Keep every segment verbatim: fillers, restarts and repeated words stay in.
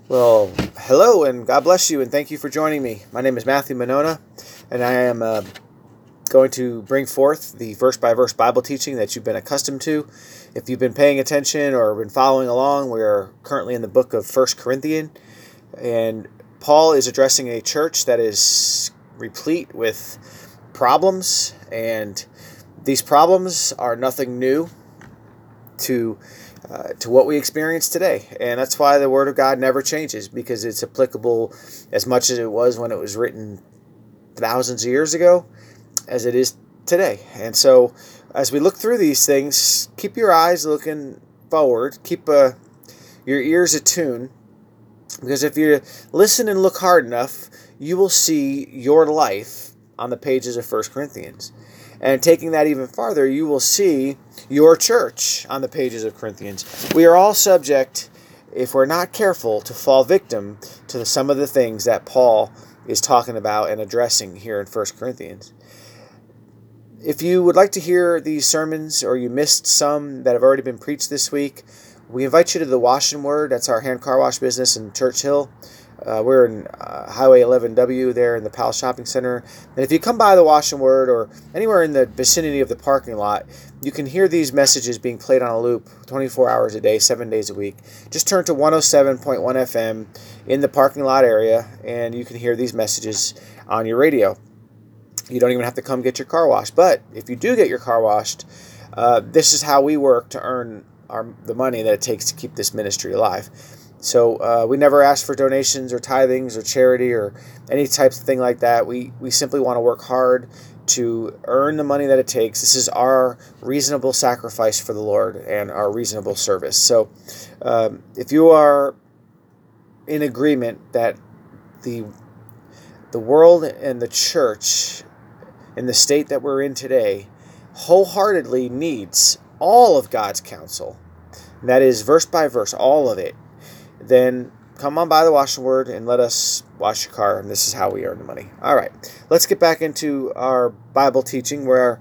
Well, hello and God bless you and thank you for joining me. My name is Matthew Monona and I am uh, going to bring forth the verse-by-verse Bible teaching that you've been accustomed to. If you've been paying attention or been following along, we are currently in the book of First Corinthians, and Paul is addressing a church that is replete with problems, and these problems are nothing new to uh, to what we experience today. And that's why the Word of God never changes, because it's applicable as much as it was when it was written thousands of years ago as it is today. And so as we look through these things, keep your eyes looking forward, keep uh, your ears attuned, because if you listen and look hard enough, you will see your life on the pages of First Corinthians. And taking that even farther, you will see your church on the pages of Corinthians. We are all subject, if we're not careful, to fall victim to some of the things that Paul is talking about and addressing here in First Corinthians. If you would like to hear these sermons, or you missed some that have already been preached this week, we invite you to the Wash and Word. That's our hand car wash business in Church Hill. Uh, we're in uh, Highway eleven W there in the Palace Shopping Center. And if you come by the Wash and Word or anywhere in the vicinity of the parking lot, you can hear these messages being played on a loop twenty-four hours a day, seven days a week. Just turn to one oh seven point one F M in the parking lot area, and you can hear these messages on your radio. You don't even have to come get your car washed. But if you do get your car washed, uh, this is how we work to earn our, the money that it takes to keep this ministry alive. So uh, we never ask for donations or tithings or charity or any type of thing like that. We we simply want to work hard to earn the money that it takes. This is our reasonable sacrifice for the Lord and our reasonable service. So um, if you are in agreement that the the world and the church in the state that we're in today wholeheartedly needs all of God's counsel, and that is verse by verse, all of it, then come on by the Wash and Word and let us wash your car, and this is how we earn the money. All right, let's get back into our Bible teaching, where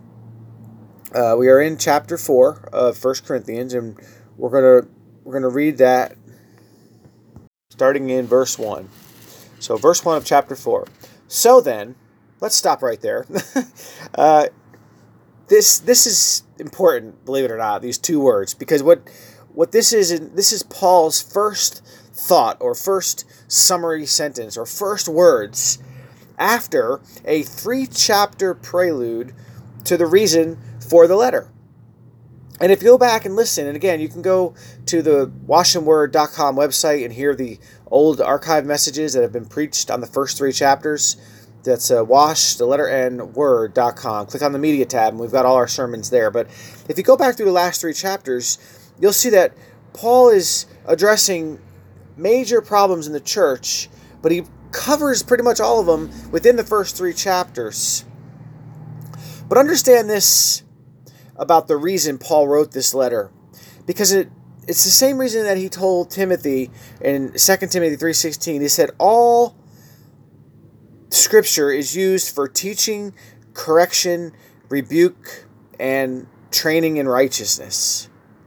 uh, we are in chapter four of First Corinthians, and we're gonna we're gonna read that starting in verse one. So, verse one of chapter four. So then, let's stop right there. uh, this this is important, believe it or not, these two words, because what what this is, this is Paul's first thought or first summary sentence or first words after a three-chapter prelude to the reason for the letter. And if you go back and listen, and again, you can go to the wash and word dot com website and hear the old archive messages that have been preached on the first three chapters. That's uh, wash, the letter N, word dot com. Click on the media tab, and we've got all our sermons there. But if you go back through the last three chapters, you'll see that Paul is addressing major problems in the church, but he covers pretty much all of them within the first three chapters. But understand this about the reason Paul wrote this letter, because it it's the same reason that he told Timothy in Second Timothy three sixteen. He said, all Scripture is used for teaching, correction, rebuke, and training in righteousness.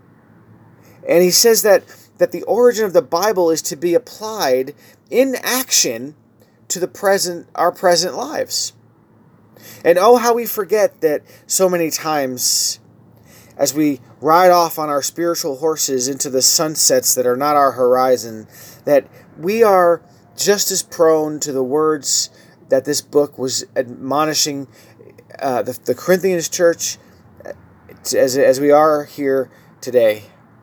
And he says that, that the origin of the Bible is to be applied in action to the present, our present lives. And oh, how we forget that so many times as we ride off on our spiritual horses into the sunsets that are not our horizon, that we are just as prone to the words that this book was admonishing uh, the, the Corinthians church as, as we are here today.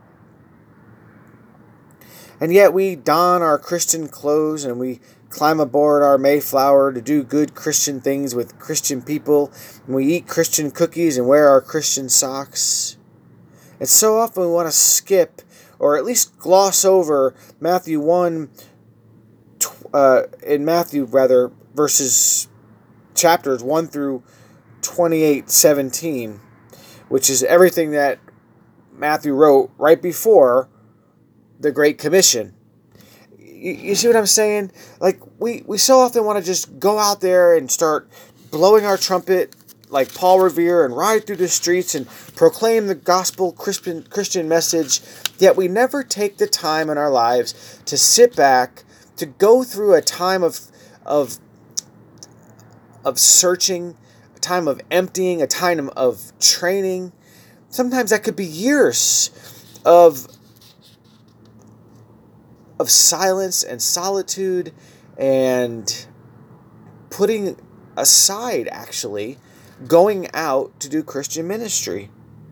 And yet we don our Christian clothes and we climb aboard our Mayflower to do good Christian things with Christian people. And we eat Christian cookies and wear our Christian socks. And so often we want to skip, or at least gloss over, Matthew one, uh, in Matthew rather, verses, chapters one through twenty-eight seventeen, which is everything that Matthew wrote right before the Great Commission. You, you see what I'm saying? Like, we, we so often want to just go out there and start blowing our trumpet like Paul Revere and ride through the streets and proclaim the gospel Christian Christian message, yet we never take the time in our lives to sit back, to go through a time of of of searching, a time of emptying, a time of training. Sometimes that could be years of of silence and solitude and putting aside, actually, going out to do Christian ministry.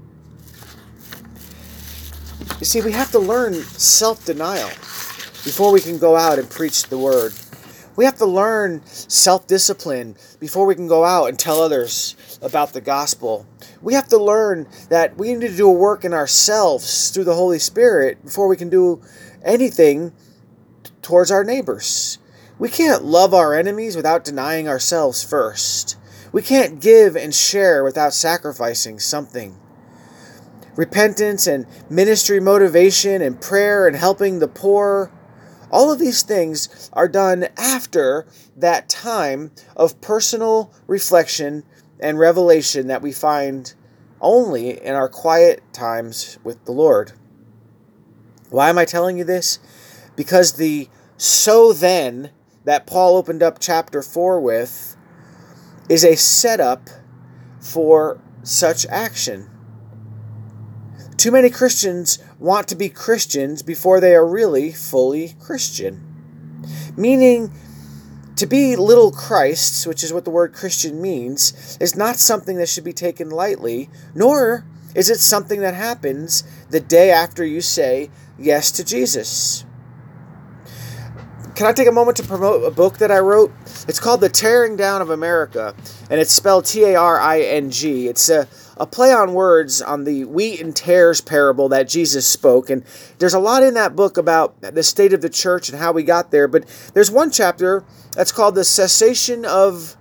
You see, we have to learn self-denial before we can go out and preach the word. We have to learn self-discipline before we can go out and tell others about the gospel. We have to learn that we need to do a work in ourselves through the Holy Spirit before we can do anything towards our neighbors. We can't love our enemies without denying ourselves first. We can't give and share without sacrificing something. Repentance and ministry motivation and prayer and helping the poor, all of these things are done after that time of personal reflection and revelation that we find only in our quiet times with the Lord. Why am I telling you this? Because the so then that Paul opened up chapter four with is a setup for such action. Too many Christians want to be Christians before they are really fully Christian. Meaning, to be little Christs, which is what the word Christian means, is not something that should be taken lightly, nor is it something that happens the day after you say yes to Jesus. Can I take a moment to promote a book that I wrote? It's called The Tearing Down of America, and it's spelled T A R I N G. It's a, a play on words on the wheat and tares parable that Jesus spoke, and there's a lot in that book about the state of the church and how we got there, but there's one chapter that's called The Cessation of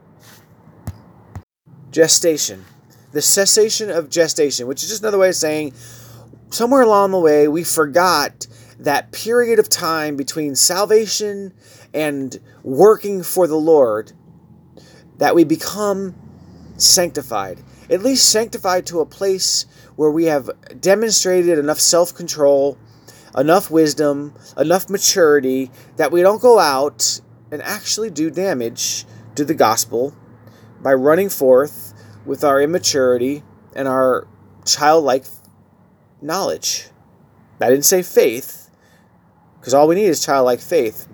Gestation. The Cessation of Gestation, which is just another way of saying somewhere along the way we forgot that period of time between salvation and working for the Lord, that we become sanctified. At least sanctified to a place where we have demonstrated enough self-control, enough wisdom, enough maturity, that we don't go out and actually do damage to the gospel by running forth with our immaturity and our childlike knowledge. I didn't say faith, because all we need is childlike faith.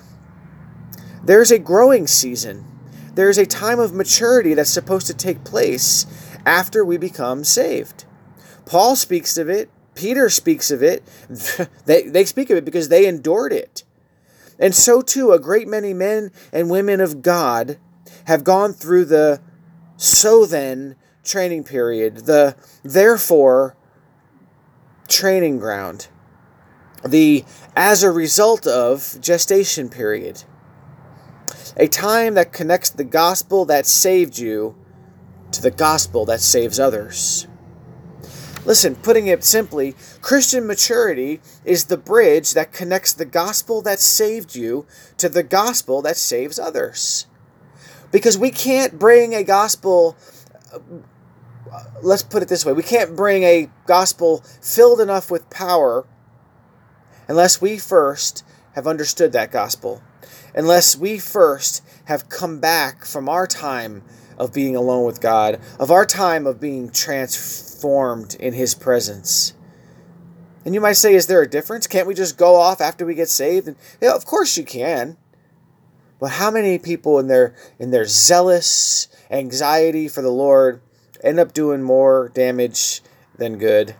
There's a growing season. There's a time of maturity that's supposed to take place after we become saved. Paul speaks of it. Peter speaks of it. they, they speak of it because they endured it. And so too, a great many men and women of God have gone through the so then training period, the therefore training ground, the as a result of gestation period. A time that connects the gospel that saved you to the gospel that saves others. Listen, putting it simply, Christian maturity is the bridge that connects the gospel that saved you to the gospel that saves others. Because we can't bring a gospel, let's put it this way, we can't bring a gospel filled enough with power unless we first have understood that gospel, unless we first have come back from our time of being alone with God, of our time of being transformed in His presence. And you might say, is there a difference? Can't we just go off after we get saved? And yeah, of course you can. But how many people in their in their zealous anxiety for the Lord end up doing more damage than good?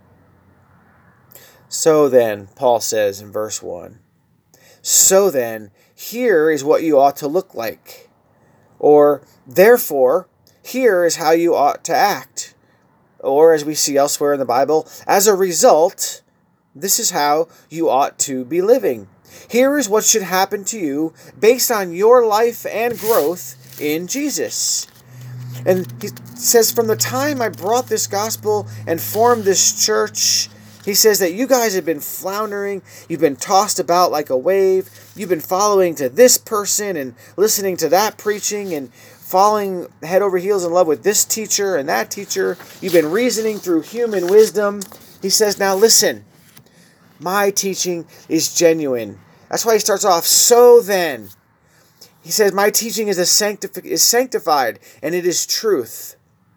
So then, Paul says in verse one, so then, here is what you ought to look like. Or, therefore, here is how you ought to act. Or, as we see elsewhere in the Bible, as a result, this is how you ought to be living. Here is what should happen to you based on your life and growth in Jesus. And he says, from the time I brought this gospel and formed this church, he says that you guys have been floundering, you've been tossed about like a wave, you've been following to this person and listening to that preaching and falling head over heels in love with this teacher and that teacher. You've been reasoning through human wisdom. He says, now listen, my teaching is genuine. That's why he starts off, so then. He says, my teaching is, a sanctifi- is sanctified, and it is truth.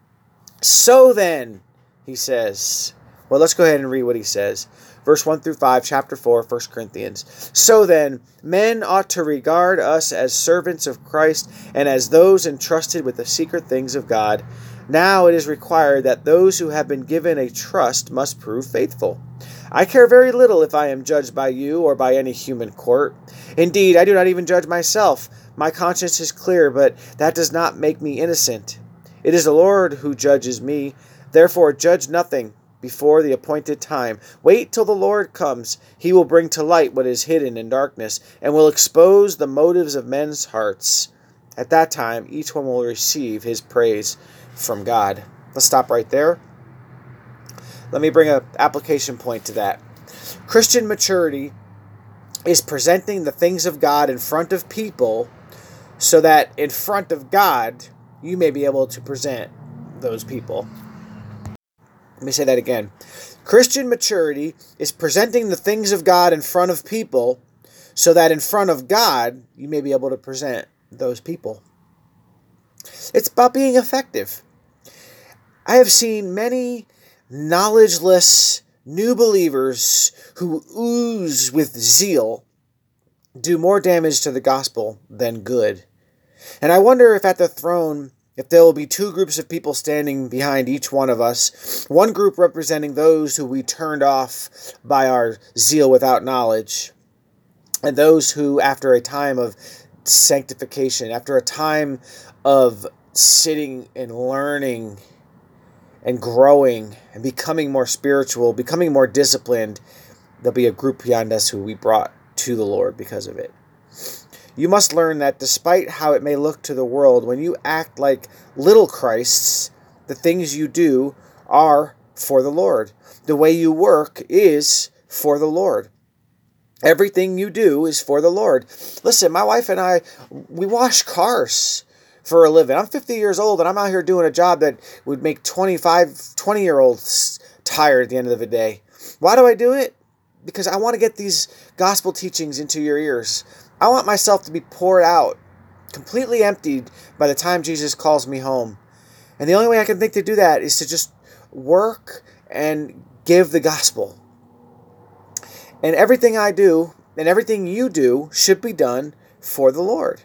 So then, he says. Well, let's go ahead and read what he says. Verse one through five, chapter four, First Corinthians. So then, men ought to regard us as servants of Christ and as those entrusted with the secret things of God. Now it is required that those who have been given a trust must prove faithful. I care very little if I am judged by you or by any human court. Indeed, I do not even judge myself. My conscience is clear, but that does not make me innocent. It is the Lord who judges me. Therefore, judge nothing before the appointed time. Wait till the Lord comes. He will bring to light what is hidden in darkness, and will expose the motives of men's hearts. At that time, each one will receive his praise from God. Let's stop right there. Let me bring an application point to that. Christian maturity is presenting the things of God in front of people so that in front of God, you may be able to present those people. Let me say that again. Christian maturity is presenting the things of God in front of people so that in front of God, you may be able to present those people. It's about being effective. I have seen many knowledgeless new believers who ooze with zeal do more damage to the gospel than good. And I wonder if at the throne, if there will be two groups of people standing behind each one of us, one group representing those who we turned off by our zeal without knowledge, and those who, after a time of sanctification, after a time of sitting and learning and growing and becoming more spiritual, becoming more disciplined, there'll be a group behind us who we brought to the Lord because of it. You must learn that despite how it may look to the world, when you act like little Christs, the things you do are for the Lord. The way you work is for the Lord. Everything you do is for the Lord. Listen, my wife and I, we wash cars for a living. I'm fifty years old and I'm out here doing a job that would make twenty-five, twenty-year-olds tired at the end of the day. Why do I do it? Because I want to get these gospel teachings into your ears. I want myself to be poured out, completely emptied by the time Jesus calls me home. And the only way I can think to do that is to just work and give the gospel. And everything I do and everything you do should be done for the Lord.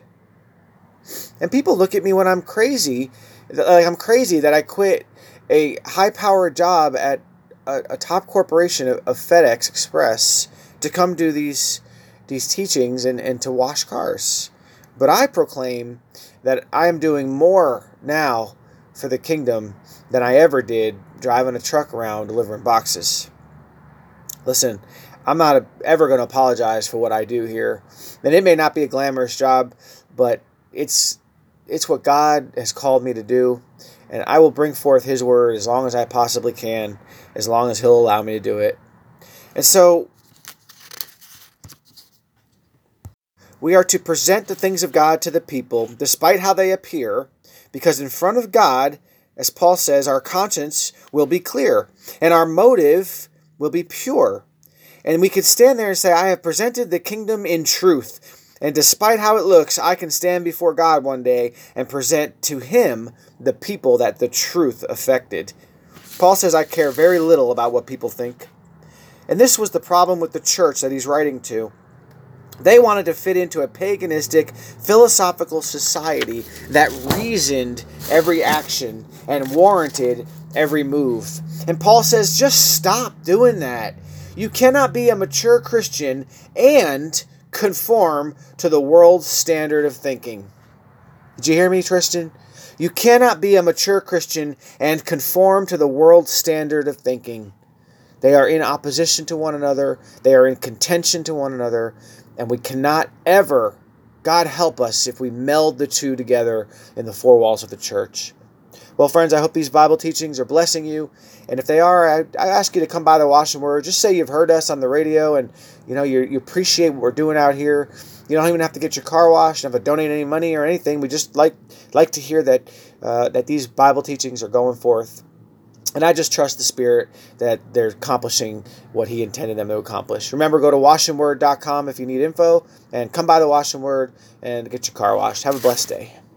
And people look at me when I'm crazy, like I'm crazy that I quit a high-powered job at a, a top corporation of, of FedEx Express to come do these these teachings and, and to wash cars. But I proclaim that I am doing more now for the kingdom than I ever did driving a truck around delivering boxes. Listen, I'm not ever going to apologize for what I do here. And it may not be a glamorous job, but it's it's what God has called me to do. And I will bring forth His word as long as I possibly can, as long as He'll allow me to do it. And so we are to present the things of God to the people, despite how they appear, because in front of God, as Paul says, our conscience will be clear, and our motive will be pure. And we can stand there and say, I have presented the kingdom in truth, and despite how it looks, I can stand before God one day and present to Him the people that the truth affected. Paul says, I care very little about what people think. And this was the problem with the church that he's writing to. They wanted to fit into a paganistic, philosophical society that reasoned every action and warranted every move. And Paul says, just stop doing that. You cannot be a mature Christian and conform to the world's standard of thinking. Did you hear me, Tristan? You cannot be a mature Christian and conform to the world's standard of thinking. They are in opposition to one another. They are in contention to one another. And we cannot ever, God help us, if we meld the two together in the four walls of the church. Well, friends, I hope these Bible teachings are blessing you. And if they are, I, I ask you to come by the Wash and Word. Just say you've heard us on the radio and you know you you appreciate what we're doing out here. You don't even have to get your car washed, don't have to donate any money or anything. We just like like to hear that uh, that these Bible teachings are going forth. And I just trust the Spirit that they're accomplishing what He intended them to accomplish. Remember, go to wash and word dot com if you need info, and come by the Wash and Word and get your car washed. Have a blessed day.